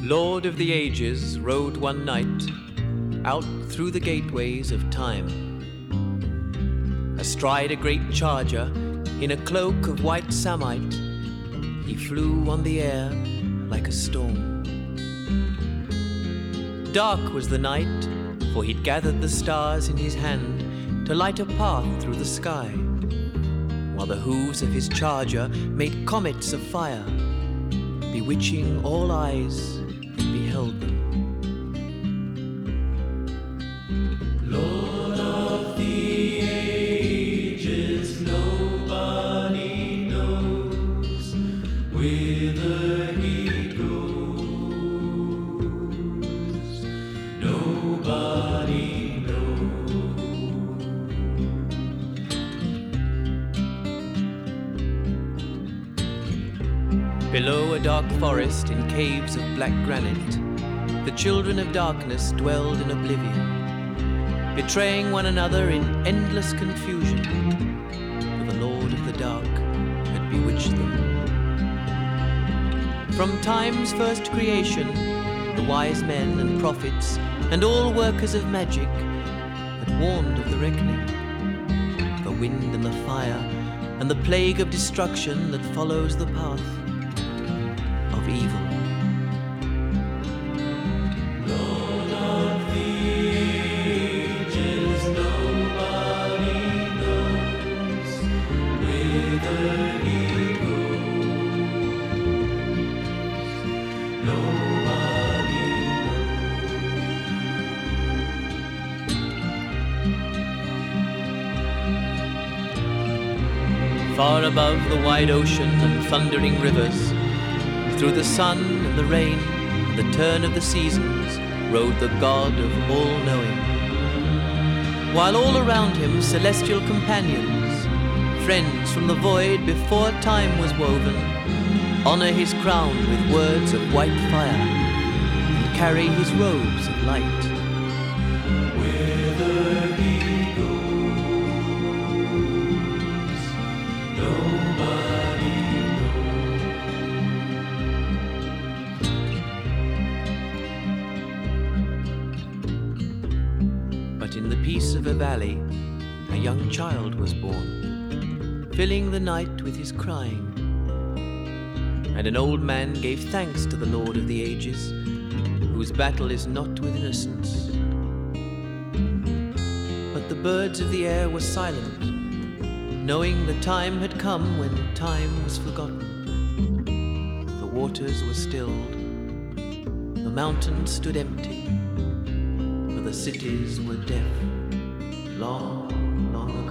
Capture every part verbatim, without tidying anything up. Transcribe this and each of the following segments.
Lord of the Ages rode one night out through the gateways of time. Astride a great charger, in a cloak of white samite, he flew on the air like a storm. Dark was the night, for he'd gathered the stars in his hand to light a path through the sky, while the hooves of his charger made comets of fire, bewitching all eyes that beheld them. Lord of the ages, nobody knows whither he goes. Nobody knows. Below a dark forest in caves of black granite, the children of darkness dwelled in oblivion, betraying one another in endless confusion, for the Lord of the Dark had bewitched them. From time's first creation, the wise men and prophets and all workers of magic had warned of the reckoning, the wind and the fire and the plague of destruction that follows the path of evil. Lord of the ages, nobody knows whither he goes. Nobody knows. Far above the wide ocean and thundering rivers, through the sun and the rain and the turn of the seasons, rode the God of all-knowing. While all around him celestial companions, friends from the void before time was woven, honor his crown with words of white fire and carry his robes of light. Whither he goes, nobody knows. But in the peace of a valley, a young child was born, filling the night with his crying. And an old man gave thanks to the Lord of the Ages, whose battle is not with innocence. But the birds of the air were silent, knowing the time had come when time was forgotten. The waters were stilled, the mountains stood empty, for the cities were deaf long, long ago.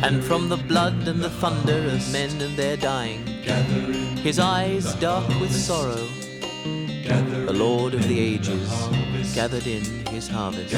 And from the blood and the thunder of men and their dying, his eyes dark with sorrow, the Lord of the ages gathered in his harvest.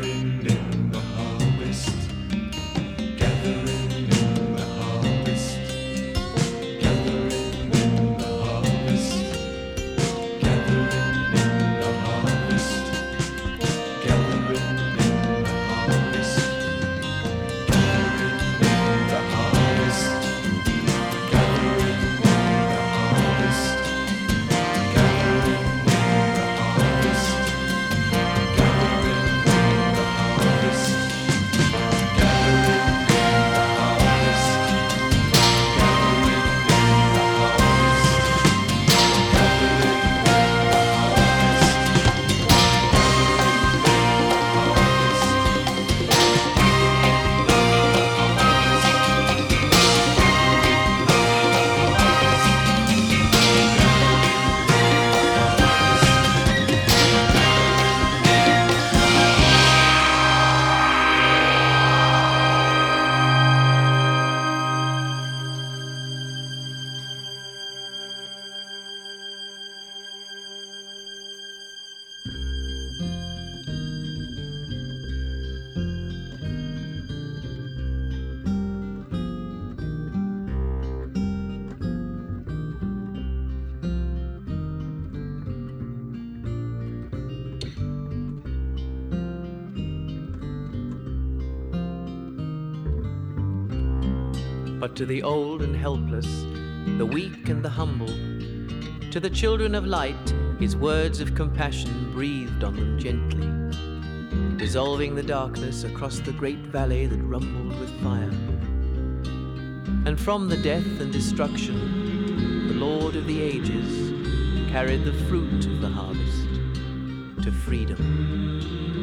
But to the old and helpless, the weak and the humble, to the children of light, his words of compassion breathed on them gently, dissolving the darkness across the great valley that rumbled with fire. And from the death and destruction, the Lord of the ages carried the fruit of the harvest to freedom.